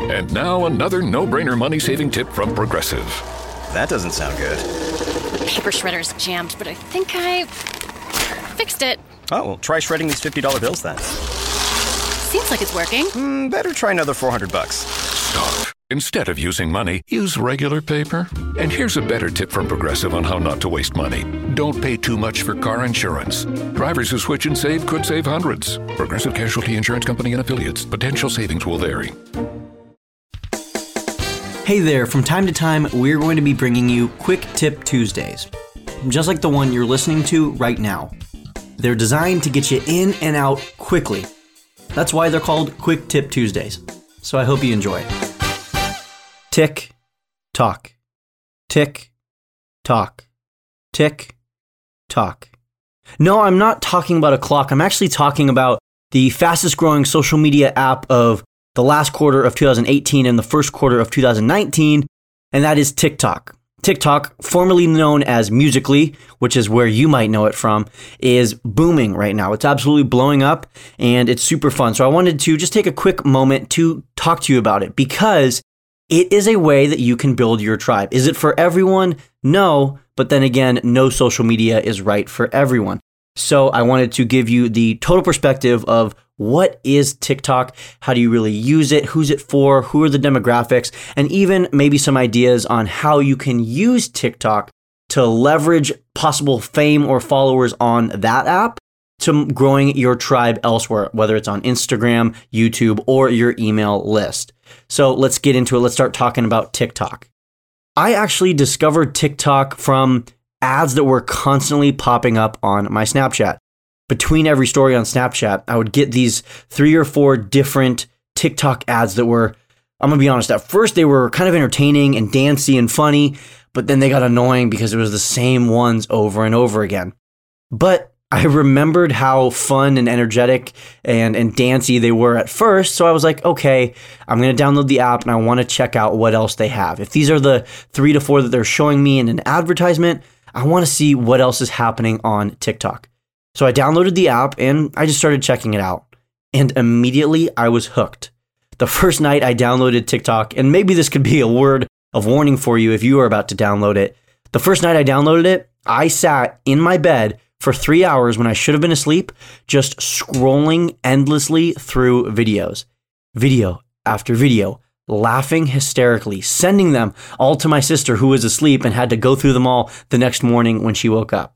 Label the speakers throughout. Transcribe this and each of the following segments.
Speaker 1: And now another no-brainer money-saving tip from Progressive.
Speaker 2: That doesn't sound good.
Speaker 3: Paper shredder's jammed, but I think I fixed it.
Speaker 2: Oh, well, try shredding these $50 bills then.
Speaker 3: Seems like it's working.
Speaker 2: Better try another $400.
Speaker 1: Stop. Instead of using money, use regular paper. And here's a better tip from Progressive on how not to waste money. Don't pay too much for car insurance. Drivers who switch and save could save hundreds. Progressive Casualty Insurance Company and Affiliates. Potential savings will vary.
Speaker 4: Hey there, from time to time, we're going to be bringing you Quick Tip Tuesdays. Just like the one you're listening to right now. They're designed to get you in and out quickly. That's why they're called Quick Tip Tuesdays. So I hope you enjoy. Tick, tock. Tick, tock. Tick, tock. No, I'm not talking about a clock. I'm actually talking about the fastest growing social media app of the last quarter of 2018 and the first quarter of 2019, and that is TikTok. TikTok, formerly known as Musical.ly, which is where you might know it from, is booming right now. It's absolutely blowing up and it's super fun. So I wanted to just take a quick moment to talk to you about it because it is a way that you can build your tribe. Is it for everyone? No, but then again, no social media is right for everyone. So I wanted to give you the total perspective of what is TikTok? How do you really use it? Who's it for? Who are the demographics? And even maybe some ideas on how you can use TikTok to leverage possible fame or followers on that app to growing your tribe elsewhere, whether it's on Instagram, YouTube, or your email list. So let's get into it. Let's start talking about TikTok. I actually discovered TikTok from ads that were constantly popping up on my Snapchat. Between every story on Snapchat, I would get these 3 or 4 different TikTok ads that were, I'm going to be honest, at first they were kind of entertaining and dancey and funny, but then they got annoying because it was the same ones over and over again. But I remembered how fun and energetic and dancey they were at first, so I was like, okay, I'm going to download the app and I want to check out what else they have. If these are the 3 to 4 that they're showing me in an advertisement, I want to see what else is happening on TikTok. So I downloaded the app and I just started checking it out. And immediately I was hooked. The first night I downloaded TikTok, and maybe this could be a word of warning for you if you are about to download it. The first night I downloaded it, I sat in my bed for 3 hours when I should have been asleep, just scrolling endlessly through videos. Video after video, laughing hysterically, sending them all to my sister who was asleep and had to go through them all the next morning when she woke up.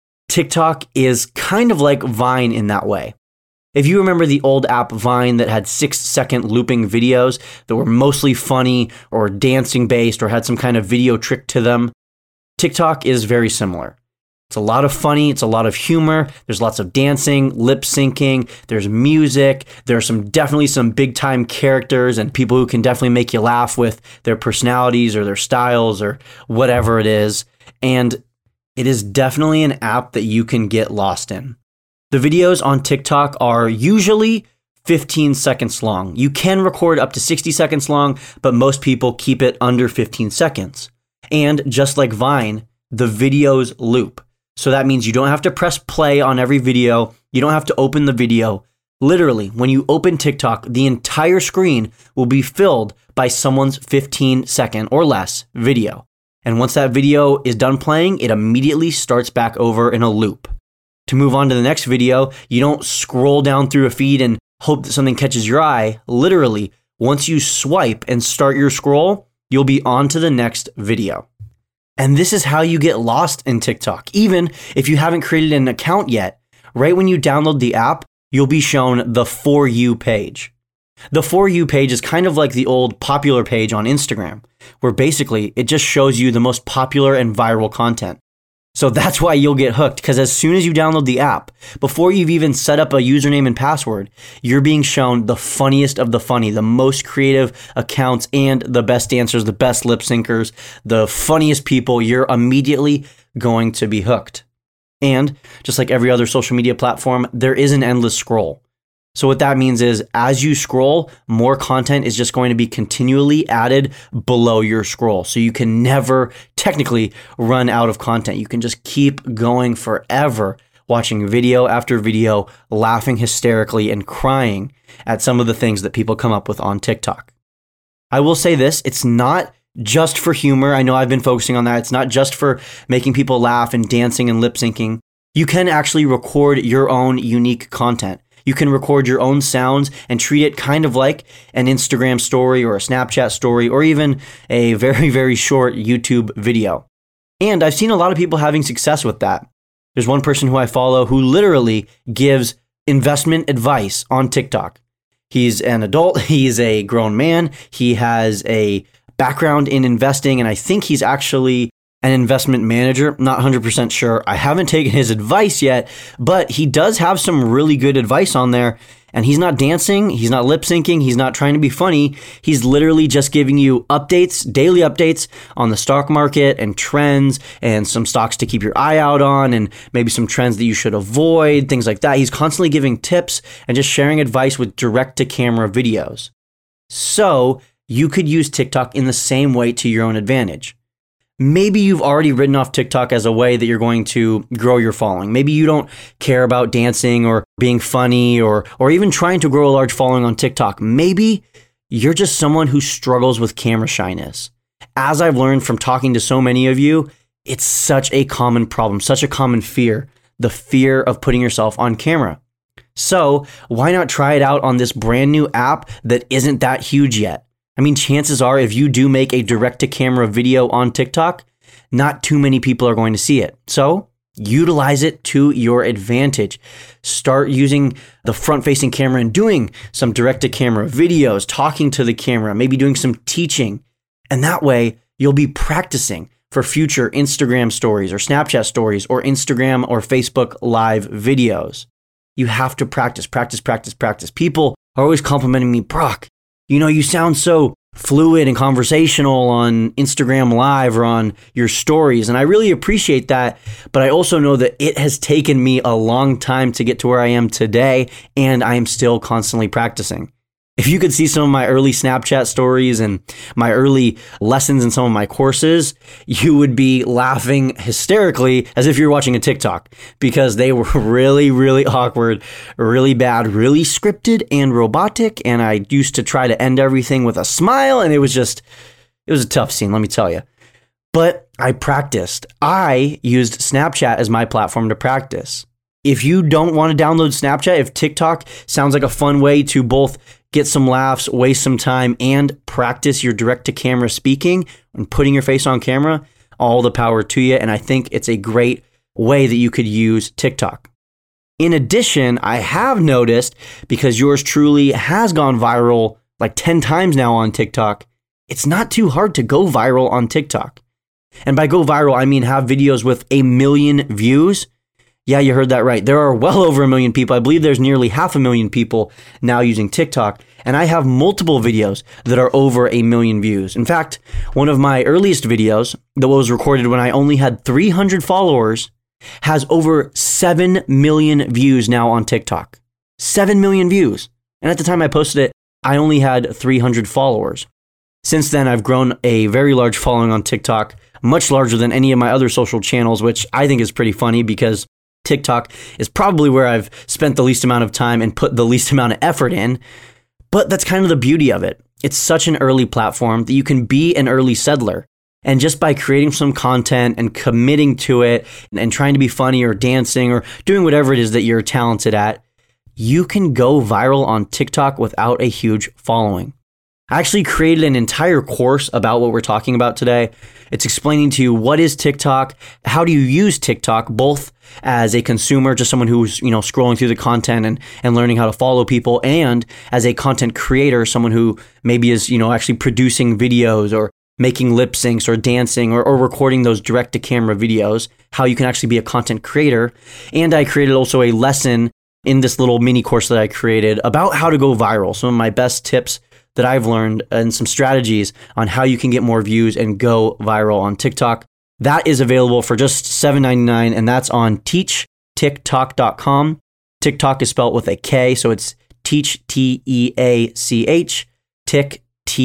Speaker 4: TikTok is kind of like Vine in that way. If you remember the old app Vine that had 6-second looping videos that were mostly funny or dancing based or had some kind of video trick to them, TikTok is very similar. It's a lot of funny, it's a lot of humor, there's lots of dancing, lip syncing, there's music, there's definitely some big time characters and people who can definitely make you laugh with their personalities or their styles or whatever it is. And it is definitely an app that you can get lost in. The videos on TikTok are usually 15 seconds long. You can record up to 60 seconds long, but most people keep it under 15 seconds. And just like Vine, the videos loop. So that means you don't have to press play on every video. You don't have to open the video. Literally, when you open TikTok, the entire screen will be filled by someone's 15-second or less video. And once that video is done playing, it immediately starts back over in a loop. To move on to the next video, you don't scroll down through a feed and hope that something catches your eye. Literally, once you swipe and start your scroll, you'll be on to the next video. And this is how you get lost in TikTok. Even if you haven't created an account yet, right when you download the app, you'll be shown the For You page. The For You page is kind of like the old popular page on Instagram, where basically it just shows you the most popular and viral content. So that's why you'll get hooked, because as soon as you download the app, before you've even set up a username and password, you're being shown the funniest of the funny, the most creative accounts and the best dancers, the best lip syncers, the funniest people. You're immediately going to be hooked. And just like every other social media platform, there is an endless scroll. So what that means is as you scroll, more content is just going to be continually added below your scroll. So you can never technically run out of content. You can just keep going forever, watching video after video, laughing hysterically and crying at some of the things that people come up with on TikTok. I will say this, it's not just for humor. I know I've been focusing on that. It's not just for making people laugh and dancing and lip syncing. You can actually record your own unique content. You can record your own sounds and treat it kind of like an Instagram story or a Snapchat story or even a very, very short YouTube video. And I've seen a lot of people having success with that. There's one person who I follow who literally gives investment advice on TikTok. He's an adult. He's a grown man. He has a background in investing, and I think he's actually an investment manager. Not 100% sure. I haven't taken his advice yet, but he does have some really good advice on there. And he's not dancing. He's not lip syncing. He's not trying to be funny. He's literally just giving you updates, daily updates on the stock market and trends and some stocks to keep your eye out on and maybe some trends that you should avoid, things like that. He's constantly giving tips and just sharing advice with direct to camera videos. So you could use TikTok in the same way to your own advantage. Maybe you've already written off TikTok as a way that you're going to grow your following. Maybe you don't care about dancing or being funny or even trying to grow a large following on TikTok. Maybe you're just someone who struggles with camera shyness. As I've learned from talking to so many of you, it's such a common problem, such a common fear, the fear of putting yourself on camera. So why not try it out on this brand new app that isn't that huge yet? I mean, chances are if you do make a direct-to-camera video on TikTok, not too many people are going to see it. So utilize it to your advantage. Start using the front-facing camera and doing some direct-to-camera videos, talking to the camera, maybe doing some teaching. And that way, you'll be practicing for future Instagram stories or Snapchat stories or Instagram or Facebook live videos. You have to practice. People are always complimenting me, Brock, you know, you sound so fluid and conversational on Instagram Live or on your stories. And I really appreciate that. But I also know that it has taken me a long time to get to where I am today. And I am still constantly practicing. If you could see some of my early Snapchat stories and my early lessons in some of my courses, you would be laughing hysterically as if you're watching a TikTok because they were really, really awkward, really bad, really scripted and robotic. And I used to try to end everything with a smile. And it was a tough scene, let me tell you. But I practiced. I used Snapchat as my platform to practice. If you don't want to download Snapchat, if TikTok sounds like a fun way to both get some laughs, waste some time, and practice your direct-to-camera speaking and putting your face on camera, all the power to you. And I think it's a great way that you could use TikTok. In addition, I have noticed, because yours truly has gone viral like 10 times now on TikTok, it's not too hard to go viral on TikTok. And by go viral, I mean have videos with 1 million views. Yeah, you heard that right. There are well over 1 million people. I believe there's nearly 500,000 people now using TikTok. And I have multiple videos that are over 1 million views. In fact, one of my earliest videos that was recorded when I only had 300 followers has over 7 million views now on TikTok. 7 million views. And at the time I posted it, I only had 300 followers. Since then, I've grown a very large following on TikTok, much larger than any of my other social channels, which I think is pretty funny because TikTok is probably where I've spent the least amount of time and put the least amount of effort in, but that's kind of the beauty of it. It's such an early platform that you can be an early settler. And just by creating some content and committing to it and trying to be funny or dancing or doing whatever it is that you're talented at, you can go viral on TikTok without a huge following. I actually created an entire course about what we're talking about today. It's explaining to you what is TikTok, how do you use TikTok, both as a consumer, just someone who's, scrolling through the content and learning how to follow people, and as a content creator, someone who maybe is, actually producing videos or making lip syncs or dancing or recording those direct to camera videos, how you can actually be a content creator. And I created also a lesson in this little mini course that I created about how to go viral. Some of my best tips that I've learned and some strategies on how you can get more views and go viral on TikTok. That is available for just $7.99, and that's on teachtiktok.com. TikTok is spelled with a K, so it's teach, T-E-A-C-H, tick,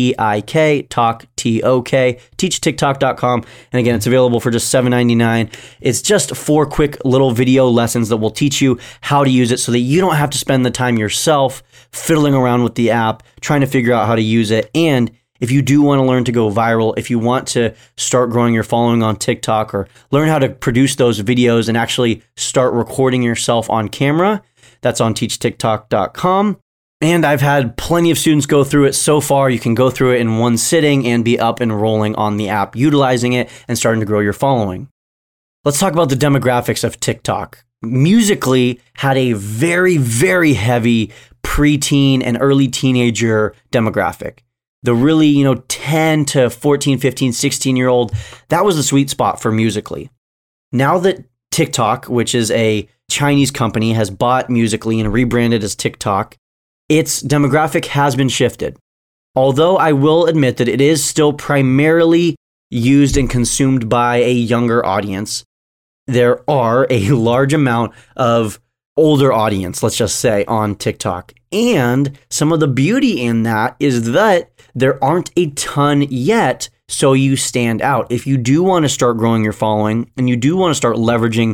Speaker 4: T-I-K, talk, T-O-K, teachtiktok.com. And again, it's available for just $7.99. It's just 4 quick little video lessons that will teach you how to use it so that you don't have to spend the time yourself fiddling around with the app, trying to figure out how to use it. And If you do want to learn to go viral, if you want to start growing your following on TikTok or learn how to produce those videos and actually start recording yourself on camera, that's on teachtiktok.com. And I've had plenty of students go through it so far. You can go through it in one sitting and be up and rolling on the app, utilizing it and starting to grow your following. Let's talk about the demographics of TikTok. Musical.ly had a very, very heavy preteen and early teenager demographic. The really, 10 to 14, 15, 16-year-old, that was the sweet spot for Musical.ly. Now that TikTok, which is a Chinese company, has bought Musical.ly and rebranded as TikTok, its demographic has been shifted. Although I will admit that it is still primarily used and consumed by a younger audience, there are a large amount of older audience, let's just say, on TikTok. And some of the beauty in that is that there aren't a ton yet, so you stand out. If you do want to start growing your following and you do want to start leveraging,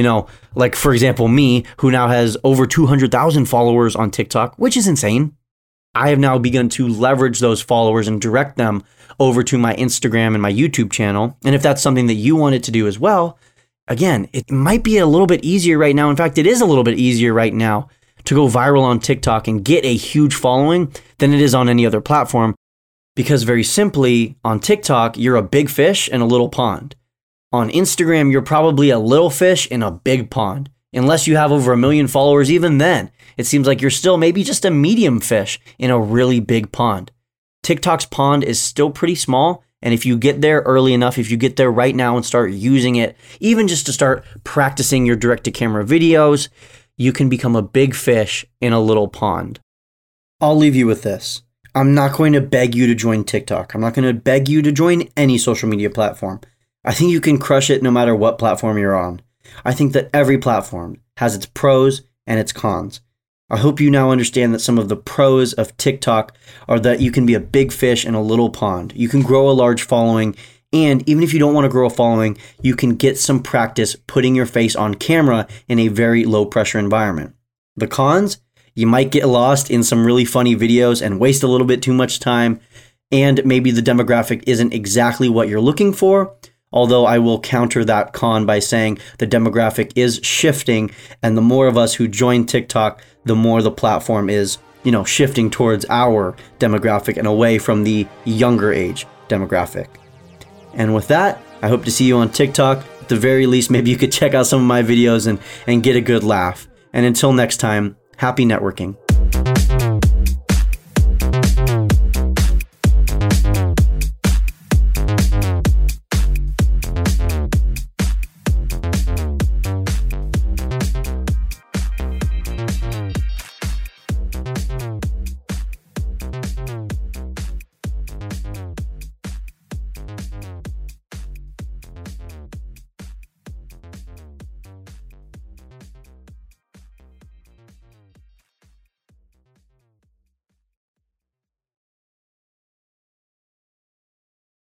Speaker 4: like for example, me, who now has over 200,000 followers on TikTok, which is insane. I have now begun to leverage those followers and direct them over to my Instagram and my YouTube channel. And if that's something that you wanted to do as well, again, it might be a little bit easier right now. In fact, it is a little bit easier right now to go viral on TikTok and get a huge following than it is on any other platform. Because very simply, on TikTok, you're a big fish in a little pond. On Instagram, you're probably a little fish in a big pond. Unless you have over 1 million followers, even then, it seems like you're still maybe just a medium fish in a really big pond. TikTok's pond is still pretty small. And if you get there early enough, if you get there right now and start using it, even just to start practicing your direct-to-camera videos, you can become a big fish in a little pond. I'll leave you with this. I'm not going to beg you to join TikTok. I'm not going to beg you to join any social media platform. I think you can crush it no matter what platform you're on. I think that every platform has its pros and its cons. I hope you now understand that some of the pros of TikTok are that you can be a big fish in a little pond. You can grow a large following, and even if you don't want to grow a following, you can get some practice putting your face on camera in a very low pressure environment. The cons? You might get lost in some really funny videos and waste a little bit too much time, and maybe the demographic isn't exactly what you're looking for, although I will counter that con by saying the demographic is shifting, and the more of us who join TikTok, the more the platform is, shifting towards our demographic and away from the younger age demographic. And with that, I hope to see you on TikTok. At the very least, maybe you could check out some of my videos and get a good laugh. And until next time, happy networking.